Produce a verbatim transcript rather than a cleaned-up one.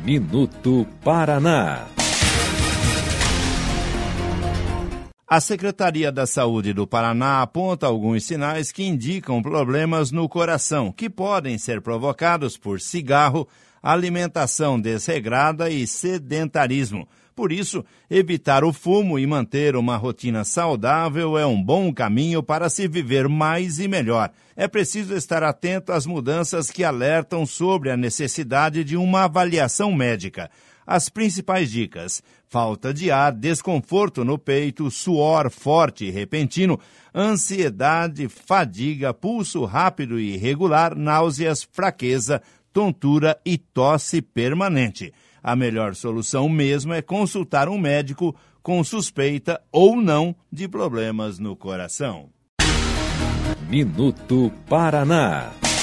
Minuto Paraná. A Secretaria da Saúde do Paraná aponta alguns sinais que indicam problemas no coração, que podem ser provocados por cigarro, alimentação desregrada e sedentarismo. Por isso, evitar o fumo e manter uma rotina saudável é um bom caminho para se viver mais e melhor. É preciso estar atento às mudanças que alertam sobre a necessidade de uma avaliação médica. As principais dicas: falta de ar, desconforto no peito, suor forte e repentino, ansiedade, fadiga, pulso rápido e irregular, náuseas, fraqueza, tontura e tosse permanente. A melhor solução mesmo é consultar um médico com suspeita ou não de problemas no coração. Minuto Paraná.